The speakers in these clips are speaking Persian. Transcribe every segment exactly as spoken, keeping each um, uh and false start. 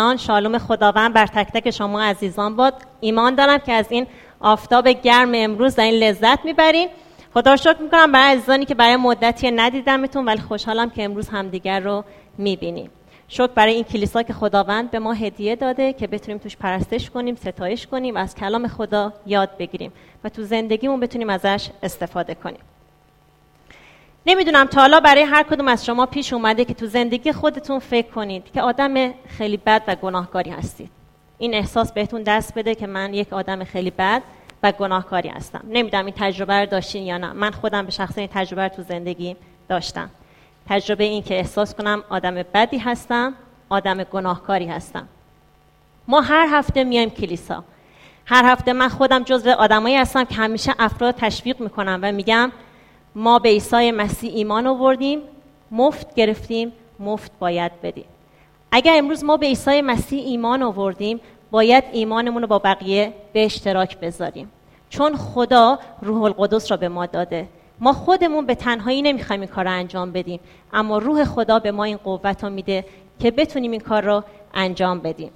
عزیزان، شالوم خداوند بر تک تک شما عزیزان باد. ایمان دارم که از این آفتاب گرم امروز در این لذت میبرین. خدا رو شکر میکنم برای عزیزانی که برای مدتی ندیدمتون، ولی خوشحالم که امروز همدیگر رو میبینیم. شکر برای این کلیسا که خداوند به ما هدیه داده که بتونیم توش پرستش کنیم، ستایش کنیم، از کلام خدا یاد بگیریم و تو زندگیمون بتونیم ازش استفاده کنیم. نمیدونم تا حالا برای هر کدوم از شما پیش اومده که تو زندگی خودتون فکر کنید که آدم خیلی بد و گناهکاری هستید. این احساس بهتون دست بده که من یک آدم خیلی بد و گناهکاری هستم. نمیدونم این تجربه رو داشتین یا نه. من خودم به شخصه این تجربه رو تو زندگی داشتم. تجربه این که احساس کنم آدم بدی هستم، آدم گناهکاری هستم. ما هر هفته میایم کلیسا. هر هفته من خودم جزو آدمایی هستم که همیشه افراد تشویق میکنم و میگم ما به عیسی مسیح ایمان آوردیم، مفت گرفتیم، مفت باید بدیم. اگر امروز ما به عیسی مسیح ایمان آوردیم، باید ایمانمون رو با بقیه به اشتراک بذاریم. چون خدا روح القدس را به ما داده. ما خودمون به تنهایی نمیخوایم این کار رو انجام بدیم، اما روح خدا به ما این قوت رو میده که بتونیم این کار رو انجام بدیم.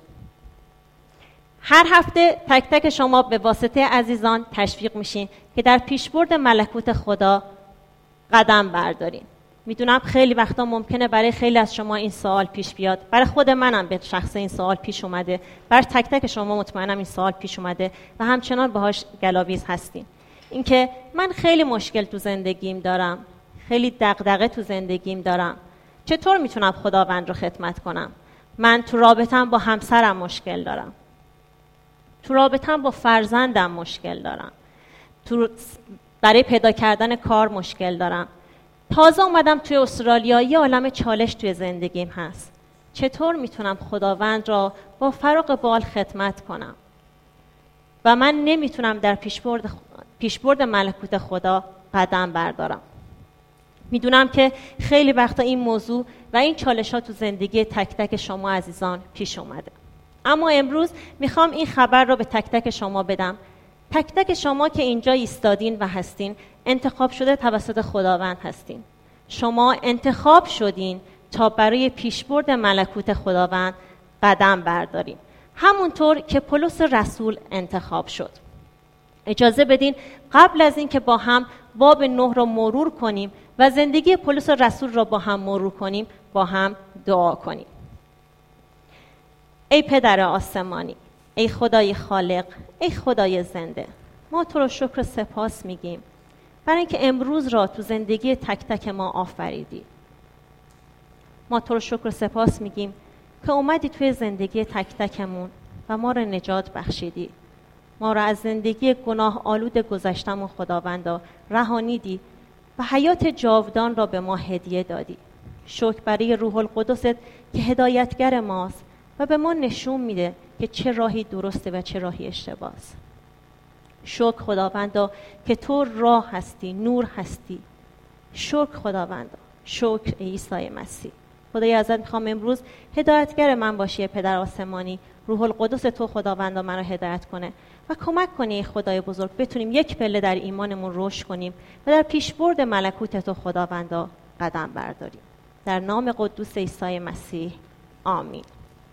هر هفته تک تک شما به واسطه عزیزان تشویق میشین که در پیشبرد ملکوت خدا قدم بردارین. میدونم خیلی وقتا ممکنه برای خیلی از شما این سوال پیش بیاد. برای خود منم به شخص این سوال پیش اومده. برای تک تک شما مطمئنم این سوال پیش اومده و همچنان باهاش گلاویز هستین. اینکه من خیلی مشکل تو زندگیم دارم، خیلی دغدغه تو زندگیم دارم. چطور میتونم خداوند رو خدمت کنم؟ من تو رابطه‌ام با همسرم مشکل دارم. تو رابطه‌ام با فرزندم مشکل دارم. تو برای پیدا کردن کار مشکل دارم. تازه اومدم توی استرالیا، یه عالم چالش توی زندگیم هست. چطور میتونم خداوند را با فراغ بال خدمت کنم؟ و من نمیتونم در پیشبرد پیشبرد ملکوت خدا قدم بردارم. میدونم که خیلی وقتا این موضوع و این چالش ها تو زندگی تک تک شما عزیزان پیش اومده. اما امروز میخوام این خبر رو به تک تک شما بدم. تک تک شما که اینجا ایستادین و هستین، انتخاب شده توسط خداوند هستین. شما انتخاب شدین تا برای پیشبرد ملکوت خداوند قدم بردارین. همونطور که پولس رسول انتخاب شد. اجازه بدین قبل از این که با هم باب نه رو مرور کنیم و زندگی پولس رسول رو با هم مرور کنیم، با هم دعا کنیم. ای پدر آسمانی، ای خدای خالق، ای خدای زنده، ما تو رو شکر و سپاس میگیم برای اینکه امروز را تو زندگی تک تک ما آفریدی. ما تو رو شکر و سپاس میگیم که اومدی توی زندگی تک تکمون و ما رو نجات بخشیدی. ما را از زندگی گناه آلود گذشتمون خداوندا رهانیدی و حیات جاودان را به ما هدیه دادی. شکر برای روح القدست که هدایتگر ماست و به ما نشون میده که چه راهی درسته و چه راهی اشتباه است. شکر خداوندا که تو راه هستی، نور هستی. شکر خداوندا، شکر عیسی مسیح. خدای ازت میخوام امروز هدایتگر من باشی پدر آسمانی. روح القدس تو خداوندا من رو هدایت کنه و کمک کنی ای خدای بزرگ بتونیم یک پله در ایمانمون رشد کنیم و در پیشبرد ملکوت تو خداوندا قدم برداریم. در نام قدوس عیسی مسیح، آمین.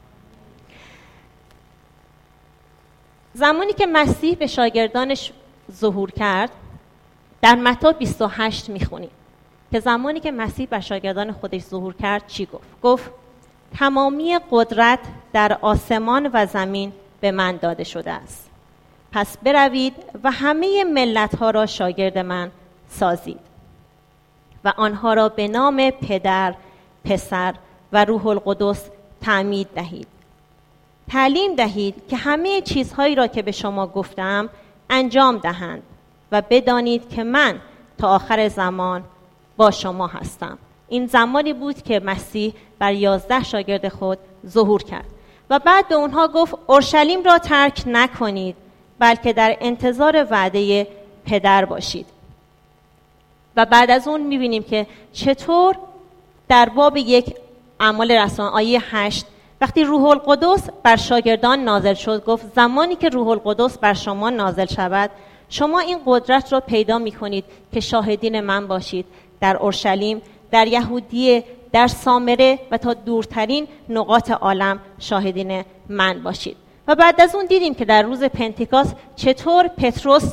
زمانی که مسیح به شاگردانش ظهور کرد، در متی بیست و هشت میخونیم که زمانی که مسیح به شاگردان خودش ظهور کرد چی گفت؟ گفت تمامی قدرت در آسمان و زمین به من داده شده است. پس بروید و همه ملت‌ها را شاگرد من سازید و آنها را به نام پدر، پسر و روح القدس تعمید دهید. تعلیم دهید که همه چیزهایی را که به شما گفتم انجام دهند و بدانید که من تا آخر زمان با شما هستم. این زمانی بود که مسیح بر یازده شاگرد خود ظهور کرد و بعد به اونها گفت اورشلیم را ترک نکنید، بلکه در انتظار وعده پدر باشید. و بعد از اون میبینیم که چطور در باب یک اعمال رسولان آیه هشت وقتی روح القدس بر شاگردان نازل شد، گفت زمانی که روح القدس بر شما نازل شود، شما این قدرت را پیدا میکنید که شاهدین من باشید در اورشلیم، در یهودیه، در سامره و تا دورترین نقاط عالم شاهدین من باشید. و بعد از اون دیدیم که در روز پنتیکاست چطور پتروس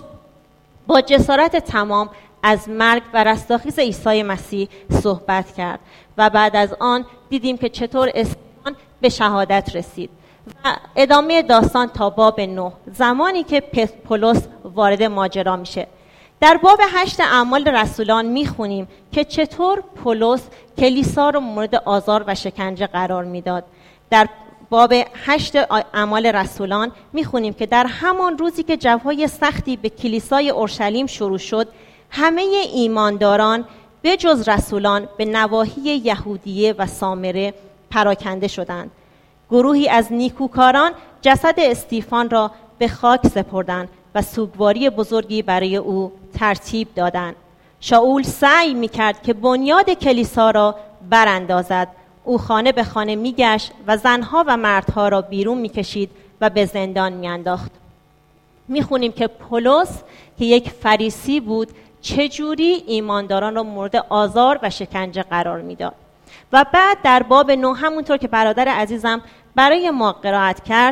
با جسارت تمام از مرگ و رستاخیز عیسی مسیح صحبت کرد و بعد از آن دیدیم که چطور استفان به شهادت رسید و ادامه داستان تا باب نه، زمانی که پولس وارد ماجرا میشه. در باب هشت اعمال رسولان میخونیم که چطور پولس کلیسا رو مورد آزار و شکنجه قرار میداد. در باب هشت اعمال رسولان میخونیم که در همان روزی که جوهای سختی به کلیسای اورشلیم شروع شد، همه ایمانداران به جز رسولان به نواحی یهودیه و سامره پراکنده شدند. گروهی از نیکوکاران جسد استیفان را به خاک سپردند و سوگواری بزرگی برای او ترتیب دادند. شاول سعی میکرد که بنیاد کلیسا را براندازد. او خانه به خانه میگشت و زنها و مردها را بیرون میکشید و به زندان میانداخت. میخونیم که پولس که یک فریسی بود چجوری ایمانداران را مورد آزار و شکنجه قرار میداد. و بعد در باب نه همونطور که برادر عزیزم برای ما قرائت کرد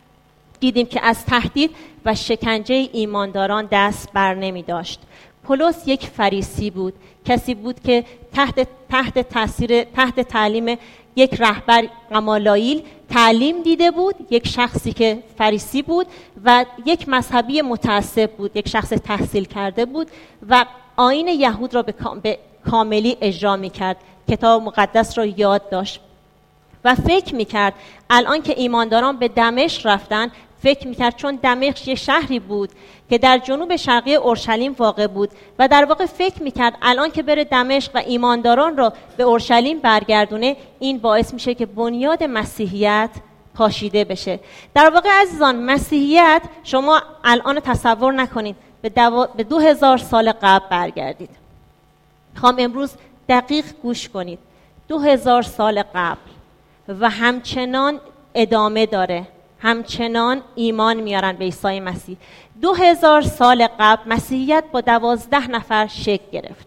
دیدیم که از تهدید و شکنجه ایمانداران دست بر نمی داشت. پولس یک فریسی بود، کسی بود که تحت تحت تاثیر تحت تعلیم یک رهبر غمالائیل تعلیم دیده بود، یک شخصی که فریسی بود و یک مذهبی متعصب بود، یک شخص تحصیل کرده بود و آیین یهود را به کاملی اجرا می‌کرد، کتاب مقدس را یاد داشت و فکر می‌کرد الان که ایمانداران به دمشق رفتن، فکر می‌کرد چون دمشق یک شهری بود که در جنوب شرقی اورشلیم واقع بود و در واقع فکر می‌کرد الان که بره دمشق و ایمانداران را به اورشلیم برگردونه، این باعث میشه که بنیاد مسیحیت پاشیده بشه. در واقع عزیزان، مسیحیت شما الان تصور نکنید به, دو... به دو هزار سال قبل برگردید. میخوام امروز دقیق گوش کنید. دو هزار سال قبل و همچنان ادامه داره، همچنان ایمان میارن به عیسی مسیح. دو هزار سال قبل مسیحیت با دوازده نفر شکل گرفت.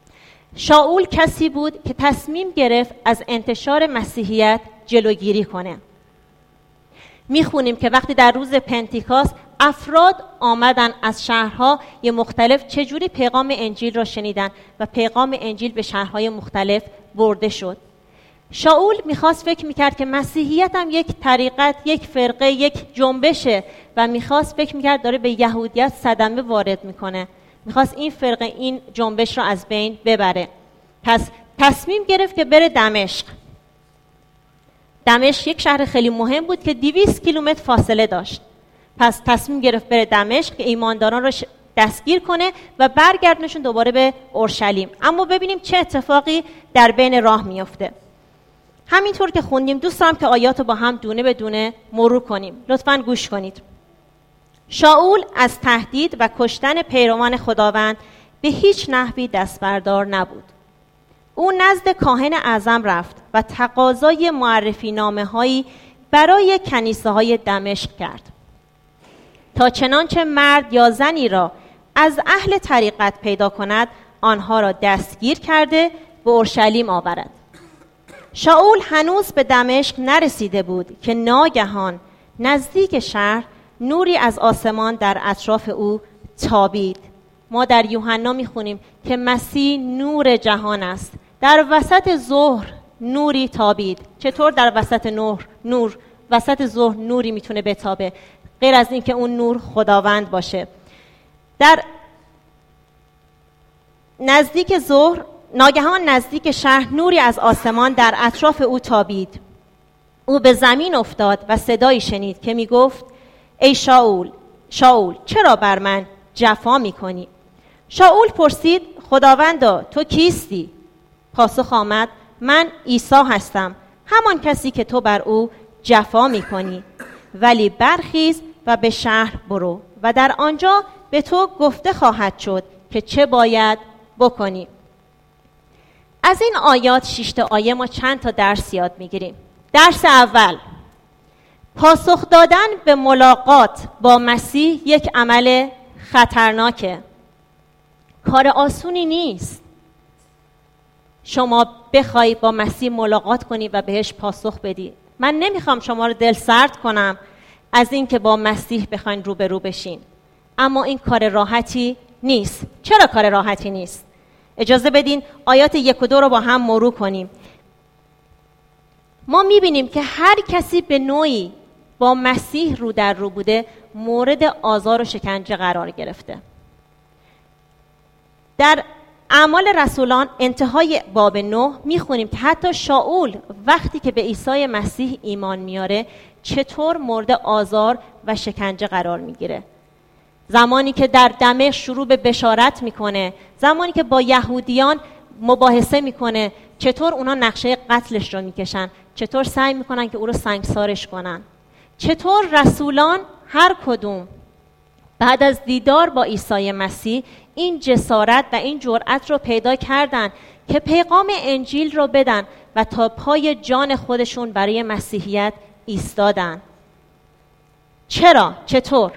شاول کسی بود که تصمیم گرفت از انتشار مسیحیت جلوگیری کنه. میخونیم که وقتی در روز پنتیکاست افراد آمدن از شهرها یه مختلف چجوری پیغام انجیل را شنیدن و پیغام انجیل به شهرهای مختلف برده شد. شاول میخواست فکر میکرد که مسیحیت هم یک طریقت، یک فرقه، یک جنبشه و میخواست فکر میکرد داره به یهودیت صدمه وارد میکنه. میخواست این فرقه، این جنبش را از بین ببره. پس تصمیم گرفت که بره دمشق. دمشق یک شهر خیلی مهم بود که دویست کیلومتر فاصله داشت. پس تصمیم گرفت بره دمشق که ایمانداران را دستگیر کنه و برگردونشون دوباره به اورشلیم. اما ببینیم چه اتفاقی در بین راه میفته. همینطور که خوندیم، دوست دارم که آیات رو با هم دونه به دونه مرور کنیم. لطفاً گوش کنید. شاول از تهدید و کشتن پیروان خداوند به هیچ نحوی دست بردار نبود. او نزد کاهن اعظم رفت و تقاضای معرفی نامه هایی برای کنیسه های دمشق کرد تا چنانچه مرد یا زنی را از اهل طریقت پیدا کند آنها را دستگیر کرده به اورشلیم آورد. شاول هنوز به دمشق نرسیده بود که ناگهان نزدیک شهر نوری از آسمان در اطراف او تابید. ما در یوحنا میخونیم که مسیح نور جهان است. در وسط ظهر نوری تابید. چطور در وسط نور نور وسط ظهر نوری میتونه بتابه غیر از این که اون نور خداوند باشه؟ در نزدیک ظهر ناگهان نزدیک شهر نوری از آسمان در اطراف او تابید. او به زمین افتاد و صدایی شنید که میگفت ای شاول، شاول چرا بر من جفا میکنی؟ شاول پرسید خداوندا تو کیستی؟ پاسخ آمد من عیسی هستم، همان کسی که تو بر او جفا میکنی. ولی برخیز و به شهر برو و در آنجا به تو گفته خواهد شد که چه باید بکنی. از این آیات شش تا آیه ما چند تا درس یاد میگیریم. درس اول، پاسخ دادن به ملاقات با مسیح یک عمل خطرناکه. کار آسونی نیست. شما بخوای با مسیح ملاقات کنی و بهش پاسخ بدی. من نمیخوام شما رو دل سرد کنم از این که با مسیح بخواین رو به رو بشین، اما این کار راحتی نیست. چرا کار راحتی نیست؟ اجازه بدین آیات یک و دو رو با هم مرور کنیم. ما میبینیم که هر کسی به نوعی با مسیح رو در رو بوده مورد آزار و شکنجه قرار گرفته. در اعمال رسولان انتهای باب نه میخونیم که حتی شاول وقتی که به عیسی مسیح ایمان میاره چطور مورد آزار و شکنجه قرار میگیره. زمانی که در دمشق شروع به بشارت میکنه، زمانی که با یهودیان مباحثه میکنه، چطور اونا نقشه قتلش رو میکشن، چطور سعی میکنن که او رو سنگسارش کنن، چطور رسولان هر کدوم بعد از دیدار با عیسی مسیح این جسارت و این جرأت رو پیدا کردن که پیغام انجیل رو بدن و تا پای جان خودشون برای مسیحیت ایستادن. چرا؟ چطور؟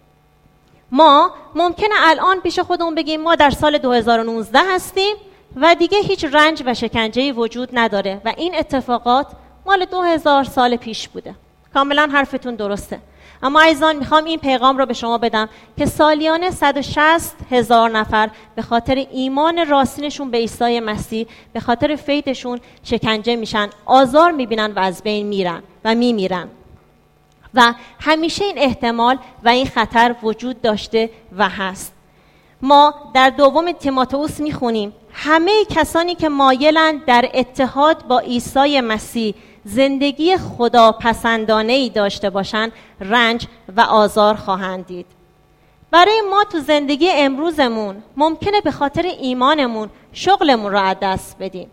ما ممکنه الان پیش خودمون بگیم ما در سال دو هزار و نوزده هستیم و دیگه هیچ رنج و شکنجه‌ای وجود نداره و این اتفاقات مال دو هزار سال پیش بوده. کاملا حرفتون درسته. اما عزیزان میخوام این پیغام رو به شما بدم که سالیانه صد و شصت هزار نفر به خاطر ایمان راستینشون به عیسی مسیح، به خاطر فیضشون شکنجه میشن، آزار میبینن و از بین میرن و میمیرن. و همیشه این احتمال و این خطر وجود داشته و هست. ما در دوم تیموتائوس میخونیم همه کسانی که مایلند در اتحاد با عیسی مسیح زندگی خدا پسندانه‌ای داشته باشند رنج و آزار خواهند دید. برای ما تو زندگی امروزمون ممکنه به خاطر ایمانمون شغلمون رو از دست بدیم.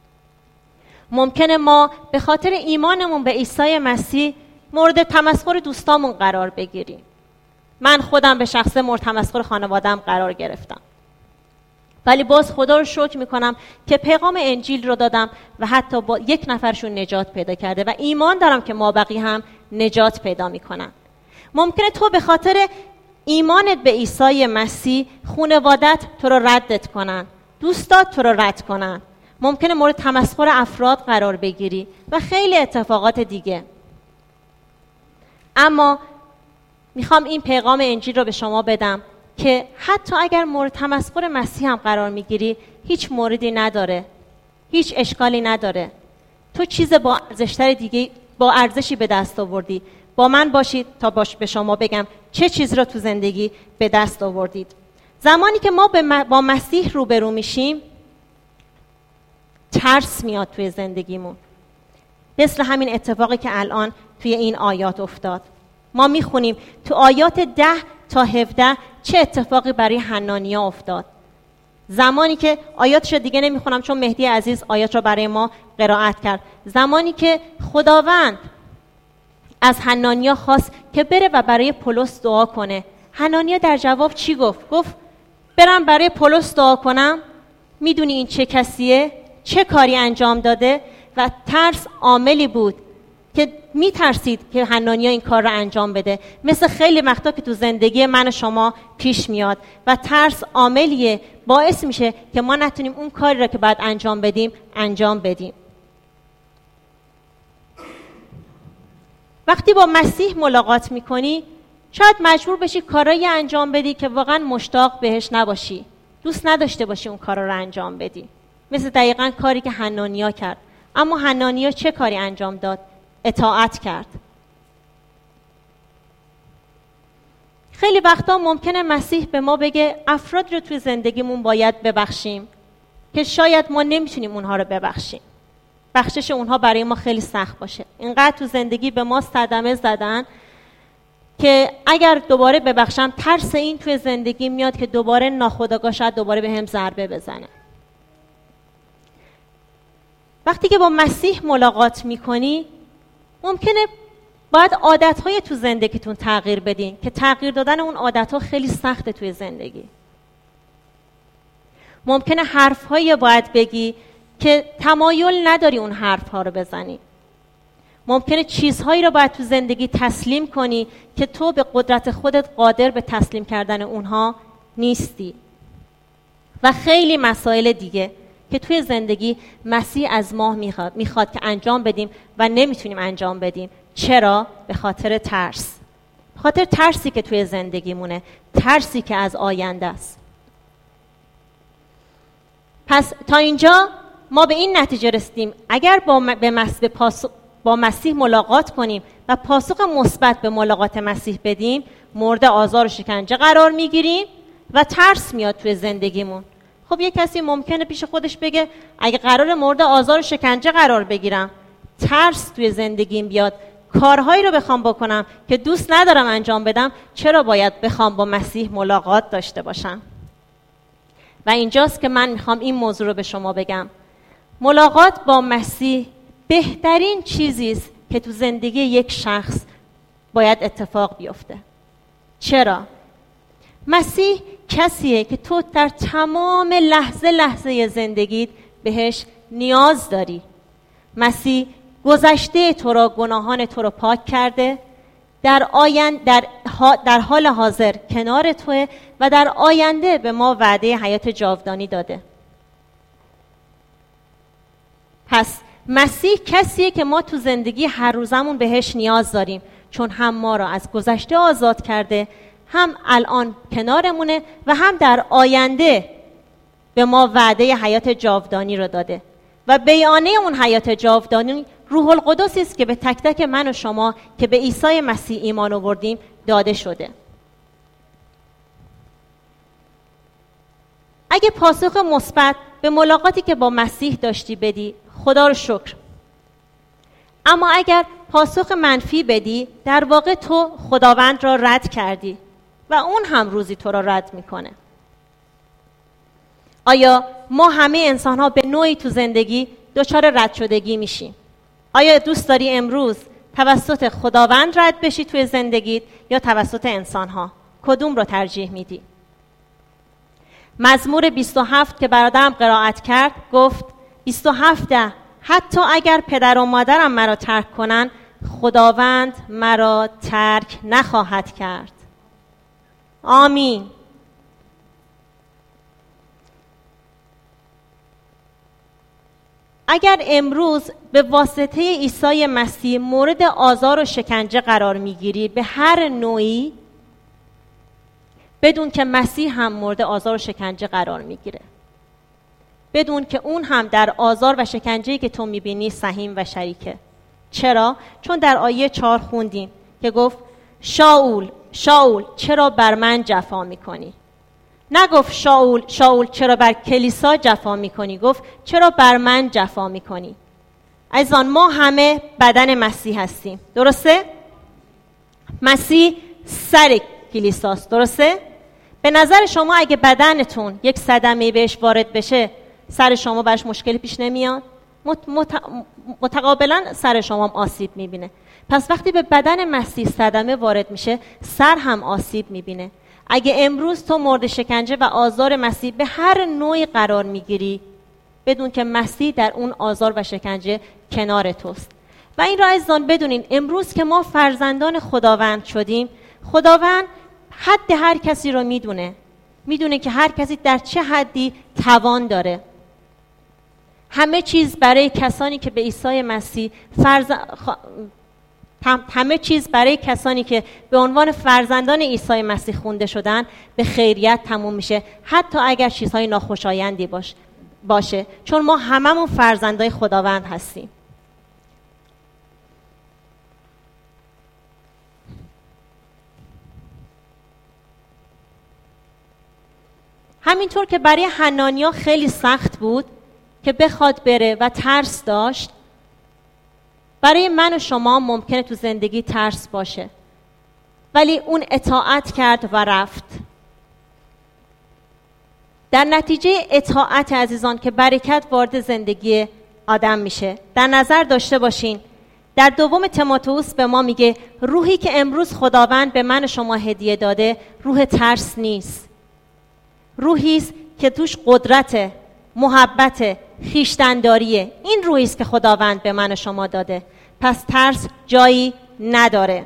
ممکنه ما به خاطر ایمانمون به عیسی مسیح مورد تمسخر دوستامون قرار بگیریم. من خودم به شخص مورد تمسخر خانواده‌ام قرار گرفتم. ولی باز خدا رو شکر میکنم که پیغام انجیل رو دادم و حتی با یک نفرشون نجات پیدا کرده و ایمان دارم که مابقی هم نجات پیدا میکنن. ممکنه تو به خاطر ایمانت به عیسی مسیح خانوادت تو رو ردت کنن، دوستات تو رو رد کنن، ممکنه مورد تمسخر افراد قرار بگیری و خیلی اتفاقات دیگه. اما میخوام این پیغام انجیل رو به شما بدم که حتی اگر مورد تمسخر مسیح هم قرار میگیری هیچ موردی نداره، هیچ اشکالی نداره. تو چیز با ارزشتر دیگه، با ارزشی به دست آوردی. با من باشید تا باش به شما بگم چه چیز رو تو زندگی به دست آوردید. زمانی که ما با مسیح روبرو میشیم ترس میاد توی زندگیمون، مثل همین اتفاقی که الان توی این آیات افتاد. ما میخونیم تو آیات ده تا هفده چه اتفاقی برای حنانیا افتاد. زمانی که آیاتش دیگه نمیخونم چون مهدی عزیز آیات رو برای ما قرائت کرد. زمانی که خداوند از حنانیا خواست که بره و برای پولس دعا کنه، حنانیا در جواب چی گفت؟ گفت برم برای پولس دعا کنم؟ میدونی این چه کسیه؟ چه کاری انجام داده؟ و ترس عاملی بود که میترسید که حنانیا این کار رو انجام بده، مثل خیلی وقتا که تو زندگی من و شما پیش میاد و ترس عاملیه باعث میشه که ما نتونیم اون کاری رو که باید انجام بدیم انجام بدیم. وقتی با مسیح ملاقات میکنی شاید مجبور بشی کارایی انجام بدی که واقعا مشتاق بهش نباشی، دوست نداشته باشی اون کارا رو انجام بدی، مثل دقیقاً کاری که حنانیا کرد. اما حنانیا چه کاری انجام داد؟ اطاعت کرد. خیلی وقتا ممکنه مسیح به ما بگه افراد رو توی زندگیمون باید ببخشیم که شاید ما نمیتونیم اونها رو ببخشیم، بخشش اونها برای ما خیلی سخت باشه. اینقدر تو زندگی به ما صدمه زدن که اگر دوباره ببخشم ترس این توی زندگی میاد که دوباره ناخودآگاه شاید دوباره به هم ضربه بزنه. وقتی که با مسیح ملاقات میکنی ممکنه باید عادتهای تو زندگیتون تغییر بدین که تغییر دادن اون عادتها خیلی سخته توی زندگی. ممکنه حرفهایی باید بگی که تمایل نداری اون حرفها رو بزنی. ممکنه چیزهایی رو باید تو زندگی تسلیم کنی که تو به قدرت خودت قادر به تسلیم کردن اونها نیستی و خیلی مسائل دیگه که توی زندگی مسیح از ما میخواد میخواد که انجام بدیم و نمیتونیم انجام بدیم. چرا؟ به خاطر ترس. به خاطر ترسی که توی زندگیمونه، ترسی که از آینده است. پس تا اینجا ما به این نتیجه رسیدیم اگر با, م... به مس... به پاسخ... با مسیح ملاقات کنیم و پاسخ مثبت به ملاقات مسیح بدیم، مورد آزار و شکنجه قرار میگیریم و ترس میاد توی زندگیمون. خب یه کسی ممکنه پیش خودش بگه اگه قرار مورد آزار و شکنجه قرار بگیرم، ترس توی زندگیم بیاد، کارهایی رو بخوام بکنم که دوست ندارم انجام بدم، چرا باید بخوام با مسیح ملاقات داشته باشم؟ و اینجاست که من میخوام این موضوع رو به شما بگم. ملاقات با مسیح بهترین چیزی است که تو زندگی یک شخص باید اتفاق بیفته. چرا؟ مسیح کسیه که تو در تمام لحظه لحظه زندگیت بهش نیاز داری. مسیح گذشته تو را، گناهان تو را پاک کرده، در آینده در, در حال حاضر کنار توه و در آینده به ما وعده حیات جاودانی داده. پس مسیح کسیه که ما تو زندگی هر روزمون بهش نیاز داریم، چون هم ما را از گذشته آزاد کرده، هم الان کنارمونه و هم در آینده به ما وعده حیات جاودانی رو داده و بیانیه اون حیات جاودانی روح القدس است که به تک تک من و شما که به عیسی مسیح ایمان آوردیم داده شده. اگه پاسخ مثبت به ملاقاتی که با مسیح داشتی بدی، خدا رو شکر. اما اگر پاسخ منفی بدی، در واقع تو خداوند را رد کردی و اون هم روزی تو را رد میکنه. آیا ما همه انسان ها به نوعی تو زندگی دچار رد شدگی میشیم؟ آیا دوست داری امروز توسط خداوند رد بشی توی زندگیت یا توسط انسان ها؟ کدوم رو ترجیح میدی؟ مزمور بیست و هفت که برادرم قرائت کرد گفت بیست و هفت حتی اگر پدر و مادرم مرا ترک کنن، خداوند مرا ترک نخواهد کرد. آمین. اگر امروز به واسطه عیسی مسیح مورد آزار و شکنجه قرار میگیری به هر نوعی، بدون که مسیح هم مورد آزار و شکنجه قرار میگیره. بدون که اون هم در آزار و شکنجه‌ای که تو میبینی سهیم و شریکه. چرا؟ چون در آیه چهار خوندیم که گفت شاول شاول چرا بر من جفا میکنی؟ نگفت شاول شاول چرا بر کلیسا جفا میکنی، گفت چرا بر من جفا میکنی. عزیزان، ما همه بدن مسیح هستیم، درسته؟ مسیح سر کلیساست، درسته؟ به نظر شما اگه بدنتون یک صدمه بهش وارد بشه، سر شما برش مشکلی پیش نمیاد؟ مت... مت... متقابلا سر شما هم آسیب میبینه. پس وقتی به بدن مسیح صدمه وارد میشه، سر هم آسیب میبینه. اگه امروز تو مورد شکنجه و آزار مسیح به هر نوعی قرار میگیری، بدون که مسیح در اون آزار و شکنجه کنار توست. و این را عزیزان بدونین، امروز که ما فرزندان خداوند شدیم، خداوند حد هر کسی رو میدونه. میدونه که هر کسی در چه حدی توان داره. همه چیز برای کسانی که به عیسی مسیح فرز... خ... همه چیز برای کسانی که به عنوان فرزندان عیسی مسیح خونده شدن به خیریت تموم میشه، حتی اگر چیزهای ناخوشایندی باش... باشه، چون ما هممون فرزندای خداوند هستیم. همینطور که برای حنانیا خیلی سخت بود که بخواد بره و ترس داشت، برای من و شما ممکنه تو زندگی ترس باشه، ولی اون اطاعت کرد و رفت. در نتیجه اطاعت عزیزان که برکت وارد زندگی آدم میشه. در نظر داشته باشین در دوم تیموتائوس به ما میگه روحی که امروز خداوند به من و شما هدیه داده روح ترس نیست. روحی است که توش قدرت، محبت، خویشتن‌داریه. این روحی است که خداوند به من و شما داده. پس ترس جایی نداره.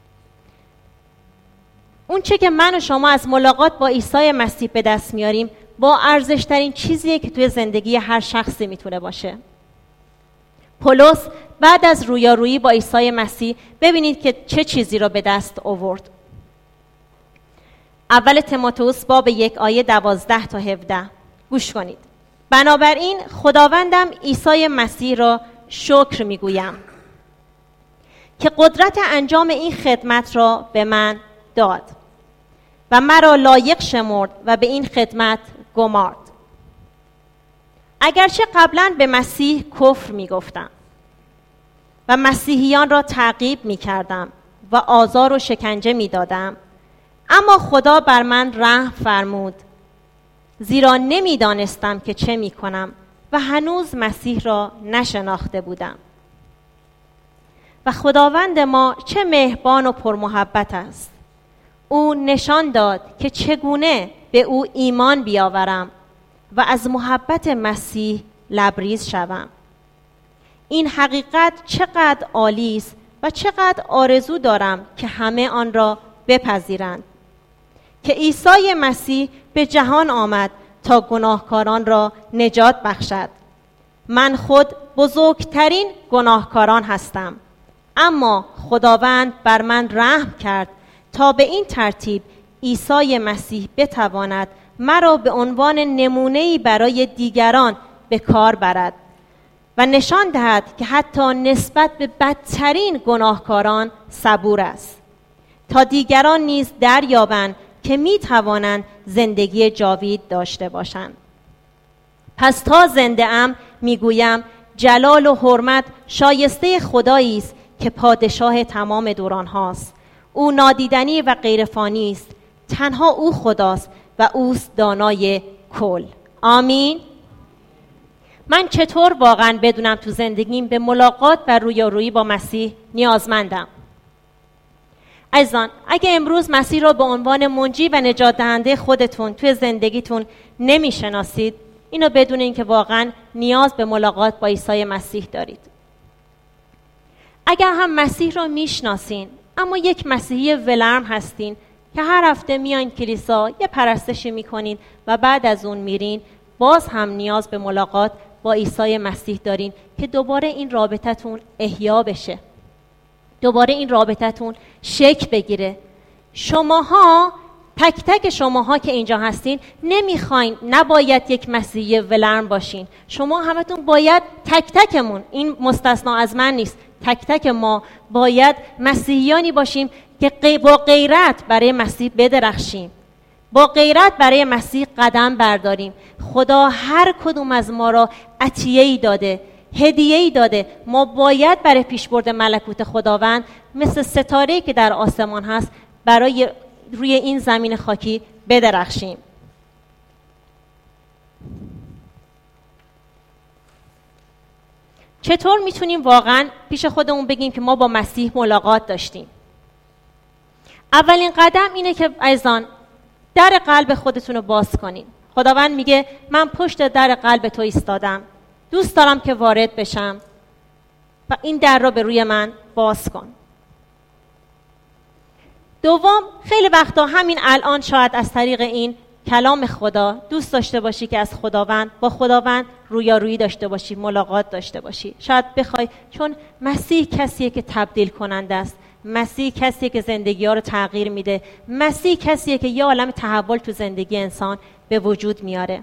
اون چه که من و شما از ملاقات با عیسی مسیح به دست میاریم با ارزشترین چیزیه که توی زندگی هر شخصی میتونه باشه. پولس بعد از رویارویی با عیسی مسیح ببینید که چه چیزی را به دست آورد. اول تیموتائوس باب یک آیه دوازده تا هفده گوش کنید. بنابراین خداوندم عیسی مسیح را شکر میگویم که قدرت انجام این خدمت را به من داد و مرا لایق شمرد و به این خدمت گمارد. اگرچه قبلا به مسیح کفر میگفتم و مسیحیان را تعقیب میکردم و آزار و شکنجه میدادم، اما خدا بر من رحم فرمود، زیرا نمیدانستم که چه میکنم و هنوز مسیح را نشناخته بودم. و خداوند ما چه مهربان و پرمحبت است. او نشان داد که چگونه به او ایمان بیاورم و از محبت مسیح لبریز شوم. این حقیقت چقدر عالی است و چقدر آرزو دارم که همه آن را بپذیرند که عیسی مسیح به جهان آمد تا گناهکاران را نجات بخشد. من خود بزرگترین گناهکاران هستم، اما خداوند بر من رحم کرد تا به این ترتیب عیسی مسیح بتواند مرا به عنوان نمونه‌ای برای دیگران به کار برد و نشان دهد که حتی نسبت به بدترین گناهکاران صبور است، تا دیگران نیز دریابند که می توانند زندگی جاوید داشته باشند. پس تا زنده ام میگویم جلال و حرمت شایسته خدایی است که پادشاه تمام دوران هاست. او نادیدنی و غیرفانی است، تنها او خداست و اوست دانای کل. آمین. من چطور واقعا بدونم تو زندگیم به ملاقات و رویارویی با مسیح نیازمندم؟ عزیزان، اگه امروز مسیح را به عنوان منجی و نجات دهنده خودتون توی زندگیتون نمیشناسید، اینو بدونین که واقعا نیاز به ملاقات با عیسی مسیح دارید. اگر هم مسیح را میشناسین اما یک مسیحی ولرم هستین که هر هفته میان کلیسا یه پرستشی میکنین و بعد از اون میرین، باز هم نیاز به ملاقات با عیسی مسیح دارین که دوباره این رابطتون احیا بشه، دوباره این رابطتون شکل بگیره. شماها، تک تک شماها که اینجا هستین، نمیخواین، نباید یک مسیحی ولرم باشین. شما همتون باید، تک تکمون، این مستثنا از من نیست، تک تک ما باید مسیحیانی باشیم که با غیرت برای مسیح بدرخشیم، با غیرت برای مسیح قدم برداریم. خدا هر کدوم از ما را عطیه‌ای داده، هدیه‌ای داده. ما باید برای پیشبرد ملکوت خداوند مثل ستاره‌ای که در آسمان هست برای روی این زمین خاکی بدرخشیم. چطور میتونیم واقعا پیش خودمون بگیم که ما با مسیح ملاقات داشتیم؟ اولین قدم اینه که عزیزان در قلب خودتون رو باز کنین. خداوند میگه من پشت در قلب تو ایستادم، دوست دارم که وارد بشم و این در رو به روی من باز کن. دوم، خیلی وقتا همین الان شاید از طریق این کلام خدا دوست داشته باشی که از خداوند با خداوند رویارویی داشته باشی، ملاقات داشته باشی. شاید بخوای، چون مسیح کسیه که تبدیل کننده است، مسیح کسیه که زندگی ها رو تغییر میده، مسیح کسیه که یه عالم تحول تو زندگی انسان به وجود میاره.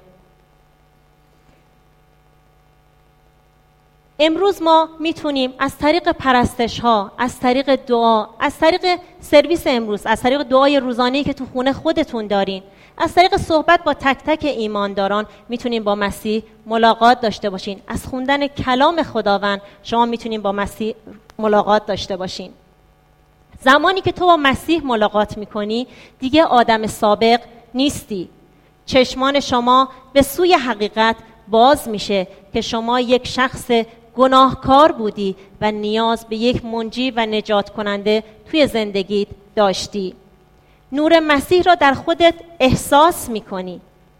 امروز ما میتونیم از طریق پرستش ها، از طریق دعا، از طریق سرویس امروز، از طریق دعای روزانه‌ای که تو خونه خودتون دارین، از طریق صحبت با تک تک ایمانداران میتونیم با مسیح ملاقات داشته باشین. از خوندن کلام خداوند شما میتونین با مسیح ملاقات داشته باشین. زمانی که تو با مسیح ملاقات میکنی دیگه آدم سابق نیستی. چشمان شما به سوی حقیقت باز میشه که شما یک شخص گناهکار بودی و نیاز به یک منجی و نجات کننده توی زندگیت داشتی. نور مسیح را در خودت احساس میکنی.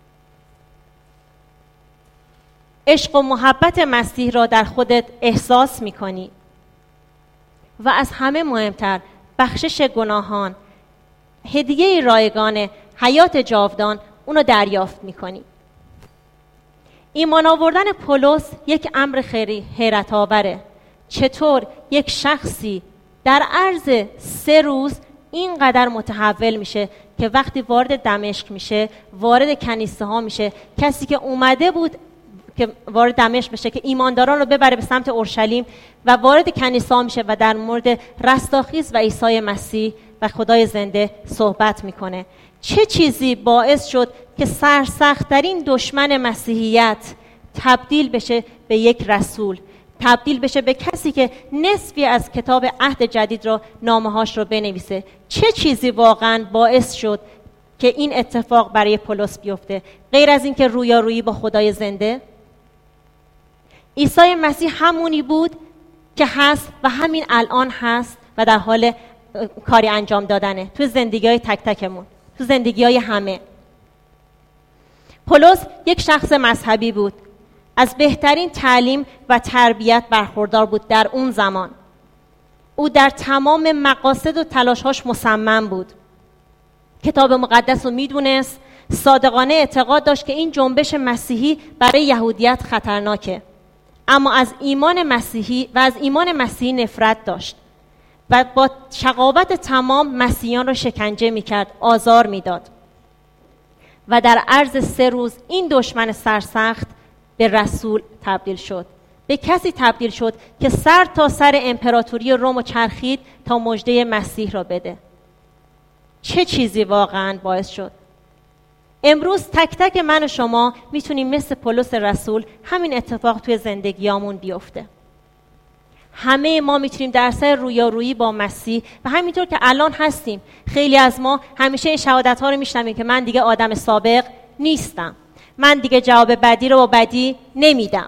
عشق و محبت مسیح را در خودت احساس میکنی. و از همه مهمتر، بخشش گناهان، هدیه رایگان حیات جاودان، اونو دریافت میکنی. ایمان آوردن پولس یک امر خیلی حیرت آوره. چطور یک شخصی در عرض سه روز اینقدر متحول میشه که وقتی وارد دمشق میشه، وارد کنیسه ها میشه، کسی که اومده بود که وارد دمشق بشه که ایمانداران رو ببره به سمت اورشلیم و وارد کنیسه ها میشه و در مورد رستاخیز و عیسی مسیح و خدای زنده صحبت میکنه. چه چیزی باعث شد که سرسخت‌ترین دشمن مسیحیت تبدیل بشه به یک رسول، تبدیل بشه به کسی که نصفی از کتاب عهد جدید رو نامه‌هاش رو بنویسه؟ چه چیزی واقعاً باعث شد که این اتفاق برای پولس بیفته غیر از این که رویارویی با خدای زنده؟ عیسی مسیح همونی بود که هست و همین الان هست و در حال کاری انجام دادنه تو زندگی‌های تک تکمون، تو زندگی‌های همه. پولس یک شخص مذهبی بود، از بهترین تعلیم و تربیت برخوردار بود در اون زمان. او در تمام مقاصد و تلاش‌هاش مصمم بود. کتاب مقدس رو میدونست، صادقانه اعتقاد داشت که این جنبش مسیحی برای یهودیت خطرناکه، اما از ایمان مسیحی و از ایمان مسیحی نفرت داشت و با شقاوت تمام مسیحیان را شکنجه میکرد، آزار میداد و در عرض سه روز این دشمن سرسخت به رسول تبدیل شد، به کسی تبدیل شد که سر تا سر امپراتوری روم چرخید تا مژده مسیح را بده. چه چیزی واقعاً باعث شد؟ امروز تک تک من و شما میتونیم مثل پولس رسول همین اتفاق توی زندگیامون بیفته. همه ما میتونیم در سر رویارویی با مسیح و همینطور که الان هستیم، خیلی از ما همیشه این شهادت ها رو میشنویم که من دیگه آدم سابق نیستم، من دیگه جواب بدی رو با بدی نمیدم.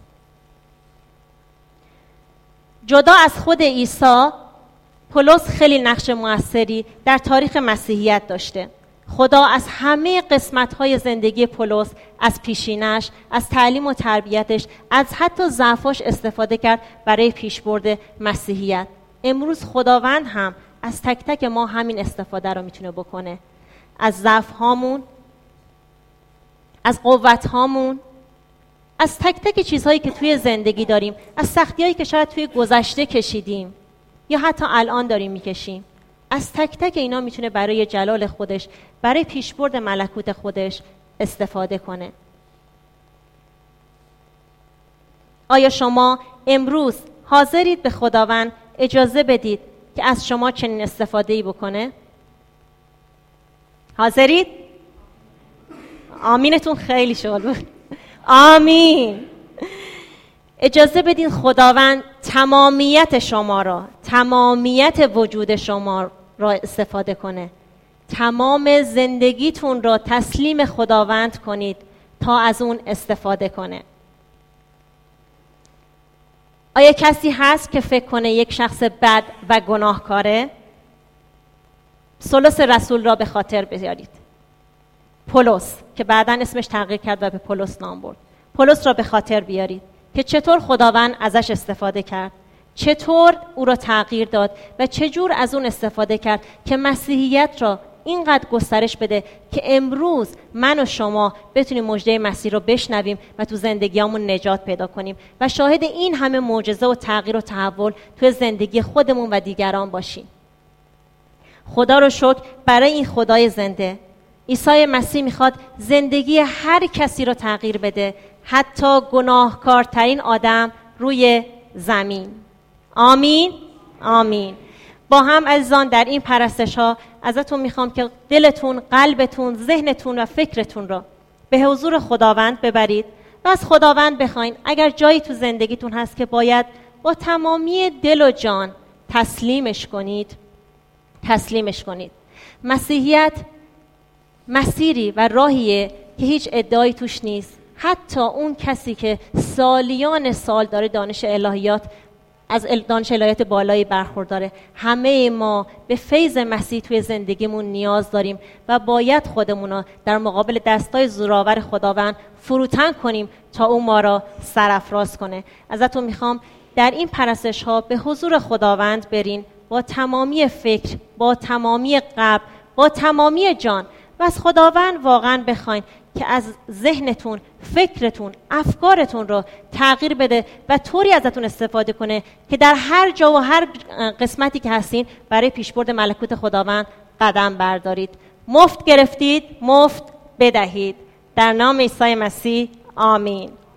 جدا از خود عیسی، پولس خیلی نقش موثری در تاریخ مسیحیت داشته. خدا از همه قسمت‌های زندگی پولس، از پیشینش، از تعلیم و تربیتش، از حتی ضعفاش استفاده کرد برای پیشبرد مسیحیت. امروز خداوند هم از تک تک ما همین استفاده رو میتونه بکنه. از ضعف‌هامون، از قوت‌هامون، از تک تک چیزهایی که توی زندگی داریم، از سختی‌هایی که شاید توی گذشته کشیدیم یا حتی الان داریم میکشیم، از تک تک اینا میتونه برای جلال خودش، برای پیشبرد ملکوت خودش استفاده کنه. آیا شما امروز حاضرید به خداوند اجازه بدید که از شما چنین استفاده‌ای بکنه؟ حاضرید؟ آمینتون خیلی شغل بود. آمین. اجازه بدین خداوند تمامیت شما را، تمامیت وجود شما را استفاده کنه. تمام زندگیتون را تسلیم خداوند کنید تا از اون استفاده کنه. آیا کسی هست که فکر کنه یک شخص بد و گناهکاره؟ پولس رسول را به خاطر بیارید. پولس که بعداً اسمش تغییر کرد و به پولس نام برد. پولس را به خاطر بیارید که چطور خداوند ازش استفاده کرد، چطور او را تغییر داد و چجور از اون استفاده کرد که مسیحیت را اینقدر گسترش بده که امروز من و شما بتونیم مژده مسیح رو بشنویم و تو زندگیامون نجات پیدا کنیم و شاهد این همه معجزه و تغییر و تحول تو زندگی خودمون و دیگران باشیم. خدا رو شکر برای این خدای زنده. عیسی مسیح میخواد زندگی هر کسی رو تغییر بده، حتی گناهکارترین آدم روی زمین. آمین؟ آمین. با هم عزیزان در این پرستش ها ازتون میخوام که دلتون، قلبتون، ذهنتون و فکرتون رو به حضور خداوند ببرید و از خداوند بخواین اگر جایی تو زندگیتون هست که باید با تمامی دل و جان تسلیمش کنید، تسلیمش کنید. مسیحیت مسیری و راهیه که هیچ ادعایی توش نیست. حتی اون کسی که سالیان سال داره دانش الهیات از دانش الهیات بالایی برخورداره، همه ما به فیض مسیح توی زندگیمون نیاز داریم و باید خودمون رو در مقابل دستای زورآور خداوند فروتن کنیم تا او ما را سرافراز کنه. ازتون میخوام در این پرستش ها به حضور خداوند برین با تمامی فکر، با تمامی قلب، با تمامی جان و از خداوند واقعا بخواین که از ذهنتون، فکرتون، افکارتون رو تغییر بده و طوری ازتون استفاده کنه که در هر جا و هر قسمتی که هستین برای پیشبرد ملکوت خداوند قدم بردارید. مفت گرفتید، مفت بدهید. در نام عیسی مسیح آمین.